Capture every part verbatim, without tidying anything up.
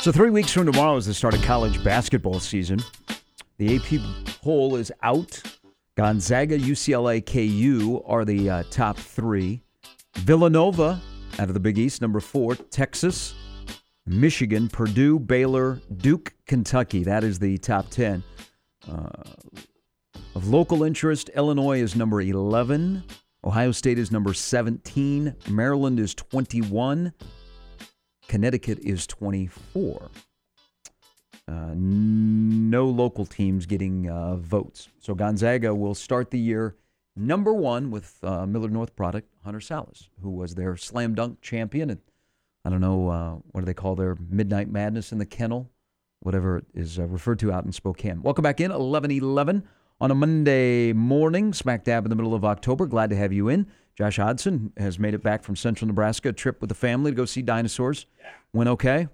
So three weeks from tomorrow is the start of college basketball season. The A P poll is out. Gonzaga, U C L A, K U are the uh, top three. Villanova, out of the Big East, number four. Texas, Michigan, Purdue, Baylor, Duke, Kentucky. That is the top ten. Uh, of local interest, Illinois is number eleven. Ohio State is number seventeen. Maryland is twenty-one. Connecticut is twenty-four. Uh, no local teams getting uh, votes. So Gonzaga will start the year number one with uh, Millard North product, Hunter Salas, who was their slam dunk champion. And I don't know, uh, what do they call their Midnight Madness in the Kennel? Whatever it is uh, referred to out in Spokane. Welcome back in, eleven eleven on a Monday morning, smack dab in the middle of October. Glad to have you in. Josh Hodson has made it back from Central Nebraska, a trip with the family to go see dinosaurs. Yeah. Went okay?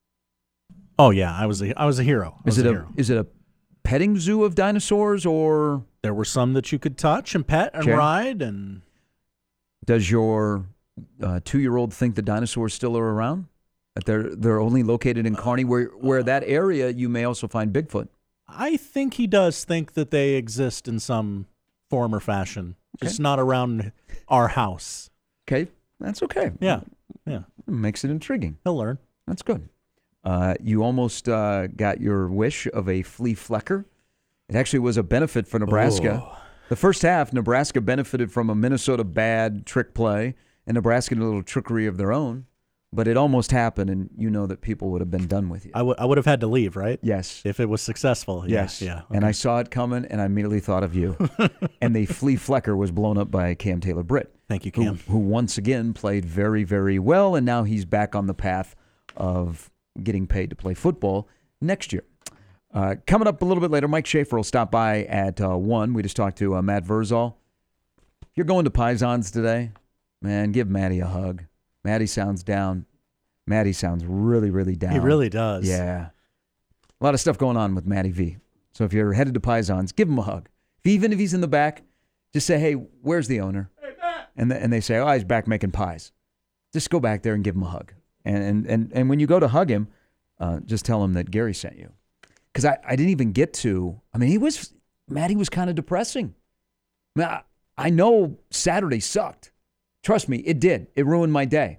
Oh yeah, I was a I was a hero. I is it a, a hero. is it a petting zoo of dinosaurs, or there were some that you could touch and pet and okay. ride? And does your uh, two-year-old think the dinosaurs still are around? That they're they're only located in Kearney, where where that area you may also find Bigfoot. I think he does think that they exist in some form or fashion, okay. Just not around our house. Okay, that's okay. Yeah, yeah, it makes it intriguing. He'll learn. That's good. Uh, you almost uh, got your wish of a flea flecker. It actually was a benefit for Nebraska. Oh. The first half, Nebraska benefited from a Minnesota bad trick play, and Nebraska did a little trickery of their own. But it almost happened, and you know that people would have been done with you. I would I would have had to leave, right? Yes. If it was successful. Yes. Yeah. Okay. And I saw it coming, and I immediately thought of you. And the flea flecker was blown up by Cam Taylor-Britt. Thank you, Cam. Who, who once again played very, very well, and now he's back on the path of getting paid to play football next year. Uh, coming up a little bit later, Mike Schaefer will stop by at uh, one. We just talked to uh, Matt Verzal. You're going to Pisons today? Man, give Matty a hug. Matty sounds down. Matty sounds really, really down. He really does. Yeah. A lot of stuff going on with Matty V. So if you're headed to Pisons, give him a hug. Even if he's in the back, just say, hey, where's the owner? Hey, Matt. And, the, and they say, oh, he's back making pies. Just go back there and give him a hug. And and and, and when you go to hug him, uh, just tell him that Gary sent you. Because I, I didn't even get to, I mean, he was, Matty was kind of depressing. I, mean, I, I know Saturday sucked. Trust me, it did. It ruined my day.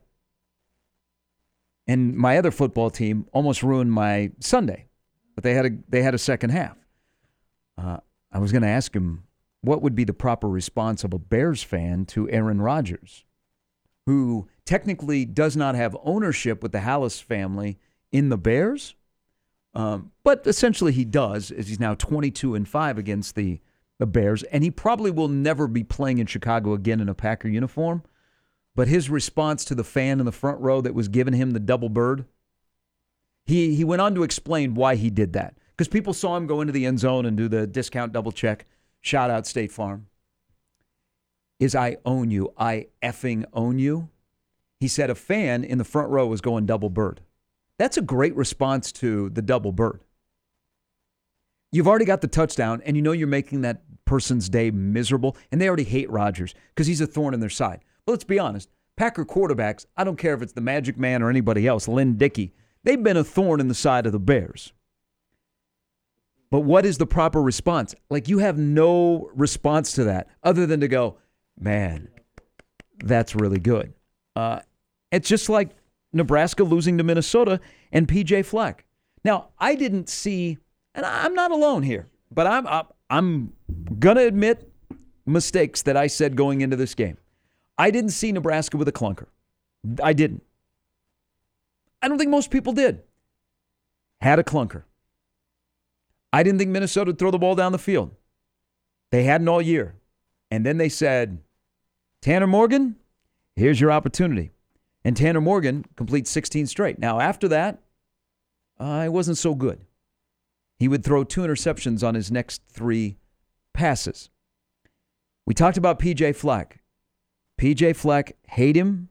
And my other football team almost ruined my Sunday. But they had a they had a second half. Uh, I was going to ask him, what would be the proper response of a Bears fan to Aaron Rodgers, who technically does not have ownership with the Hallis family in the Bears, um, but essentially he does, as he's now twenty-two and five against the, the Bears, and he probably will never be playing in Chicago again in a Packer uniform. But his response to the fan in the front row that was giving him the double bird, he he went on to explain why he did that. Because people saw him go into the end zone and do the discount double check, shout out State Farm. Is I own you. I effing own you. He said a fan in the front row was going double bird. That's a great response to the double bird. You've already got the touchdown, and you know you're making that person's day miserable, and they already hate Rodgers because he's a thorn in their side. But let's be honest, Packer quarterbacks, I don't care if it's the Magic Man or anybody else, Lynn Dickey, they've been a thorn in the side of the Bears. But what is the proper response? Like, you have no response to that other than to go, man, that's really good. Uh, it's just like Nebraska losing to Minnesota and P J Fleck. Now, I didn't see, and I'm not alone here, but I'm I'm going to admit mistakes that I said going into this game. I didn't see Nebraska with a clunker. I didn't. I don't think most people did. Had a clunker. I didn't think Minnesota would throw the ball down the field. They hadn't all year. And then they said, Tanner Morgan, here's your opportunity. And Tanner Morgan completes sixteen straight. Now, after that, uh, it wasn't so good. He would throw two interceptions on his next three passes. We talked about P J Fleck. P J Fleck, hate him.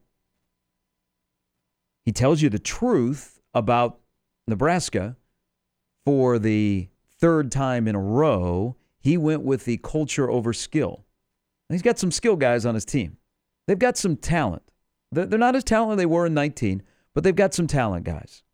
He tells you the truth about Nebraska. For the third time in a row, he went with the culture over skill. And he's got some skill guys on his team. They've got some talent. They're not as talented as they were in nineteen, but they've got some talent guys.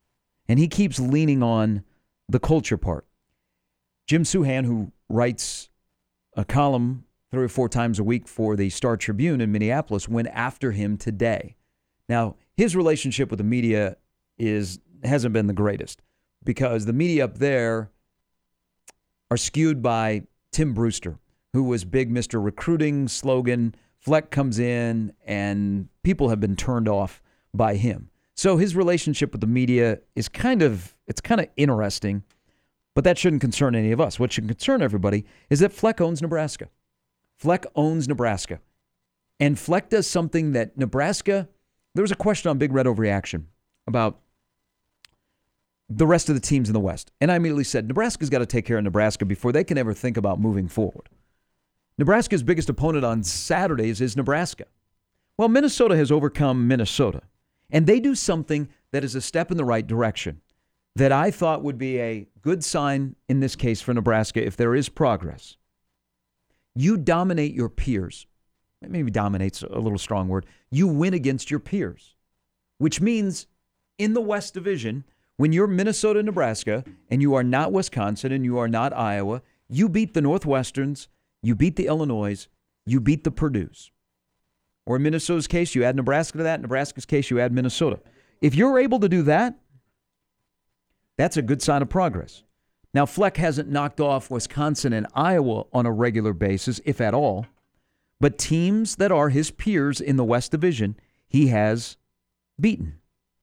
And he keeps leaning on the culture part. Jim Souhan, who writes a column three or four times a week for the Star Tribune in Minneapolis, went after him today. Now, his relationship with the media is hasn't been the greatest because the media up there are skewed by Tim Brewster, who was big Mister Recruiting slogan. Fleck comes in, and people have been turned off by him. So his relationship with the media is kind of, it's kind of interesting, but that shouldn't concern any of us. What should concern everybody is that Fleck owns Nebraska. Fleck owns Nebraska. And Fleck does something that Nebraska, there was a question on Big Red Overreaction about the rest of the teams in the West. And I immediately said, Nebraska's got to take care of Nebraska before they can ever think about moving forward. Nebraska's biggest opponent on Saturdays is Nebraska. Well, Minnesota has overcome Minnesota. And they do something that is a step in the right direction that I thought would be a good sign in this case for Nebraska if there is progress. You dominate your peers. Maybe dominate's a little strong word. You win against your peers, which means in the West Division, when you're Minnesota and Nebraska and you are not Wisconsin and you are not Iowa, you beat the Northwesterns, you beat the Illinois, you beat the Purdues. Or in Minnesota's case, you add Nebraska to that. In Nebraska's case, you add Minnesota. If you're able to do that, that's a good sign of progress. Now, Fleck hasn't knocked off Wisconsin and Iowa on a regular basis, if at all. But teams that are his peers in the West Division, he has beaten.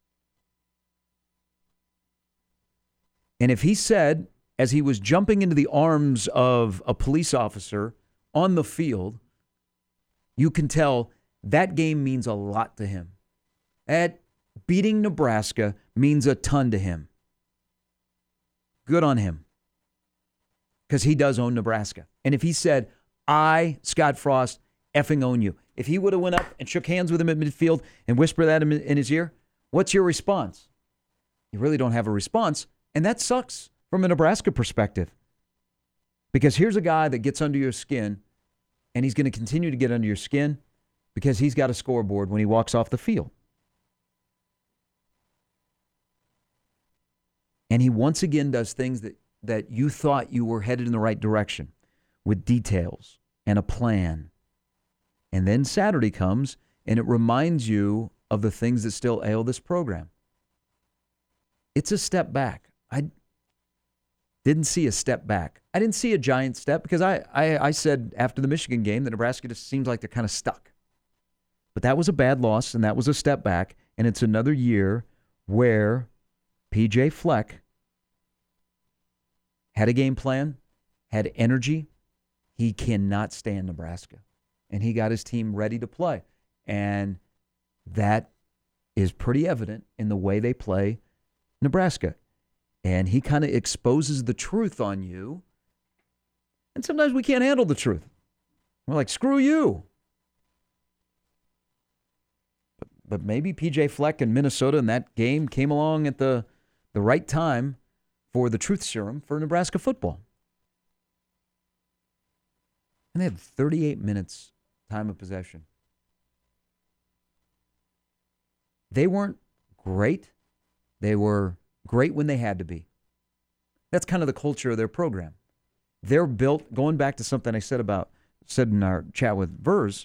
And if he said, as he was jumping into the arms of a police officer on the field, you can tell that game means a lot to him. That beating Nebraska means a ton to him. Good on him. Because he does own Nebraska. And if he said, I, Scott Frost, effing own you. If he would have went up and shook hands with him at midfield and whispered that in his ear, what's your response? You really don't have a response. And that sucks from a Nebraska perspective. Because here's a guy that gets under your skin, and he's going to continue to get under your skin because he's got a scoreboard when he walks off the field. And he once again does things that, that you thought you were headed in the right direction with details and a plan. And then Saturday comes, and it reminds you of the things that still ail this program. It's a step back. I didn't see a step back. I didn't see a giant step because I, I, I said after the Michigan game that Nebraska just seems like they're kind of stuck. But that was a bad loss, and that was a step back, and it's another year where P J Fleck had a game plan, had energy. He cannot stand Nebraska, and he got his team ready to play. And that is pretty evident in the way they play Nebraska. And he kind of exposes the truth on you. And sometimes we can't handle the truth. We're like, screw you. But, but maybe P J Fleck in Minnesota in that game came along at the, the right time for the truth serum for Nebraska football. And they had thirty-eight minutes time of possession. They weren't great. They were great when they had to be. That's kind of the culture of their program. They're built, going back to something I said about, said in our chat with Vers,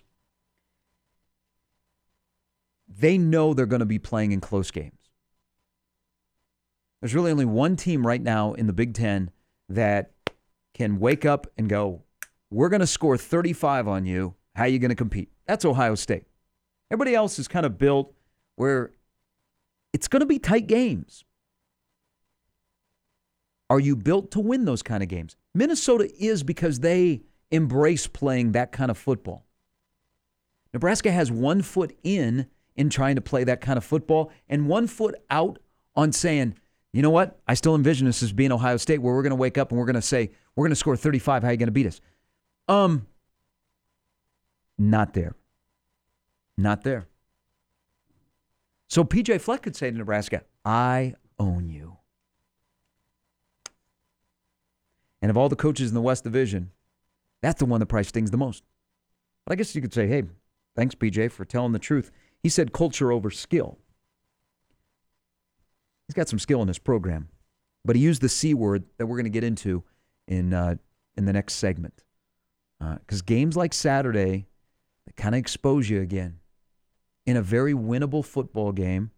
they know they're going to be playing in close games. There's really only one team right now in the Big Ten that can wake up and go, we're going to score thirty-five on you. How are you going to compete? That's Ohio State. Everybody else is kind of built where it's going to be tight games. Are you built to win those kind of games? Minnesota is because they embrace playing that kind of football. Nebraska has one foot in in trying to play that kind of football and one foot out on saying, you know what? I still envision this as being Ohio State where we're going to wake up and we're going to say, we're going to score thirty-five. How are you going to beat us? Um, not there. Not there. So P J Fleck could say to Nebraska, I own you. And of all the coaches in the West Division, that's the one that probably stings the most. But I guess you could say, hey, thanks, P J, for telling the truth. He said culture over skill. He's got some skill in this program. But he used the C word that we're going to get into in uh, in the next segment. Because uh, games like Saturday, they kind of expose you again. In a very winnable football game,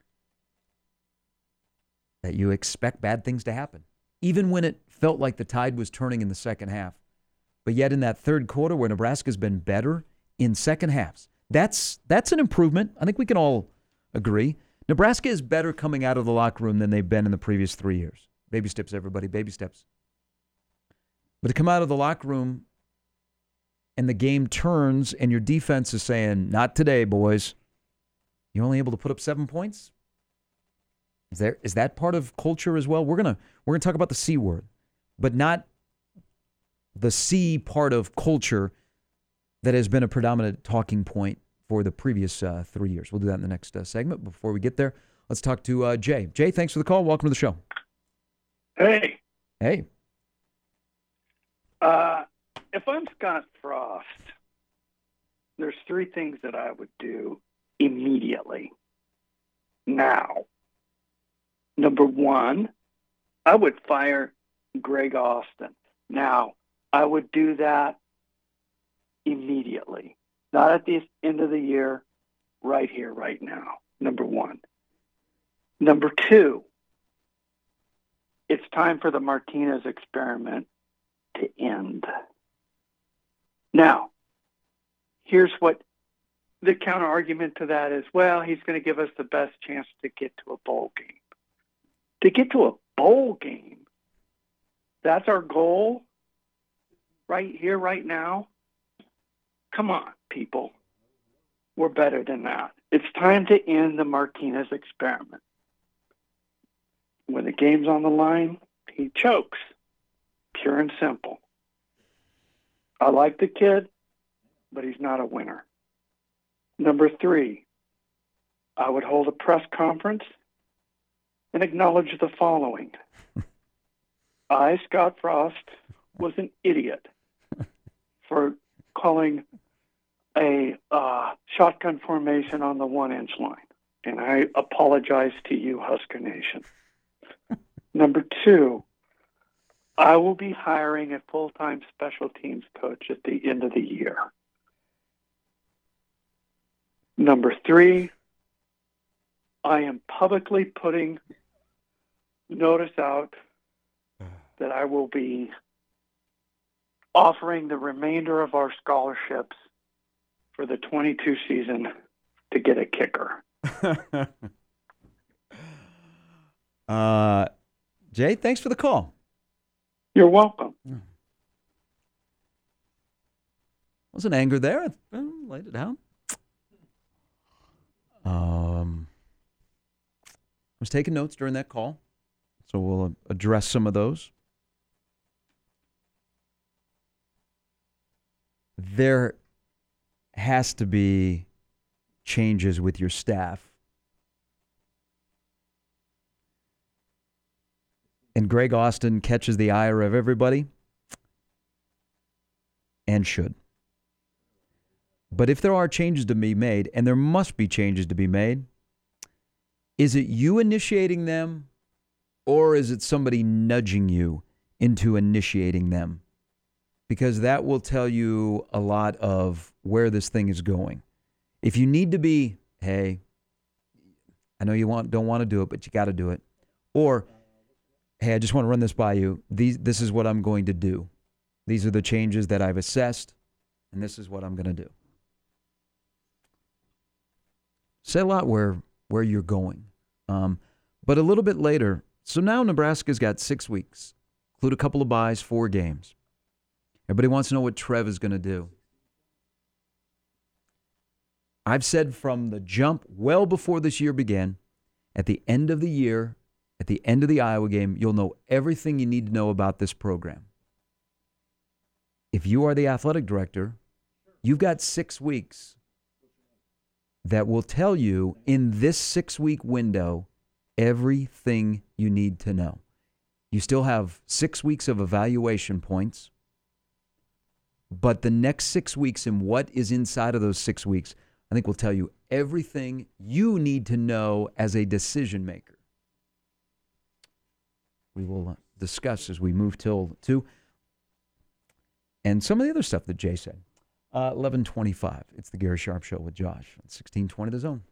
that you expect bad things to happen. Even when it felt like the tide was turning in the second half. But yet in that third quarter where Nebraska's been better in second halves, that's that's an improvement. I think we can all agree. Nebraska is better coming out of the locker room than they've been in the previous three years. Baby steps, everybody, baby steps. But to come out of the locker room and the game turns and your defense is saying, not today, boys. You're only able to put up seven points? Is there is that part of culture as well? We're gonna we're gonna talk about the C word, but not the C part of culture that has been a predominant talking point for the previous uh, three years. We'll do that in the next uh, segment. Before we get there, let's talk to uh, Jay. Jay, thanks for the call. Welcome to the show. Hey. Hey. Uh, if I'm Scott Frost, there's three things that I would do immediately. Now, number one, I would fire Greg Austin. Now, I would do that immediately, not at the end of the year, right here, right now, number one. Number two, it's time for the Martinez experiment to end. Now, here's what the counter argument to that is, well, he's going to give us the best chance to get to a bowl game. To get to a bowl game, that's our goal right here, right now. Come on, people. We're better than that. It's time to end the Martinez experiment. When the game's on the line, he chokes. Pure and simple. I like the kid, but he's not a winner. Number three, I would hold a press conference and acknowledge the following. I, Scott Frost, was an idiot for calling a uh, shotgun formation on the one-inch line. And I apologize to you, Husker Nation. Number two, I will be hiring a full-time special teams coach at the end of the year. Number three, I am publicly putting notice out that I will be offering the remainder of our scholarships for the twenty-two season to get a kicker. uh, Jay, thanks for the call. You're welcome. Wasn't anger there. I uh, laid it out. Um, I was taking notes during that call, so we'll address some of those. There has to be changes with your staff. And Greg Austin catches the ire of everybody, and should. But if there are changes to be made, and there must be changes to be made, is it you initiating them, or is it somebody nudging you into initiating them? Because that will tell you a lot of where this thing is going. If you need to be, hey, I know you want don't want to do it, but you got to do it. Or, hey, I just want to run this by you. These, this is what I'm going to do. These are the changes that I've assessed, and this is what I'm going to do. Say a lot where, where you're going. Um, but a little bit later, so now Nebraska's got six weeks, include a couple of byes, four games. Everybody wants to know what Trev is going to do. I've said from the jump, well before this year began, at the end of the year, at the end of the Iowa game, you'll know everything you need to know about this program. If you are the athletic director, you've got six weeks that will tell you in this six-week window everything you need to know. You still have six weeks of evaluation points, but the next six weeks and what is inside of those six weeks, I think will tell you everything you need to know as a decision maker. we will uh, discuss as we move till two. And some of the other stuff that Jay said. Uh, eleven twenty-five. It's the Gary Sharp Show with Josh. sixteen twenty The Zone.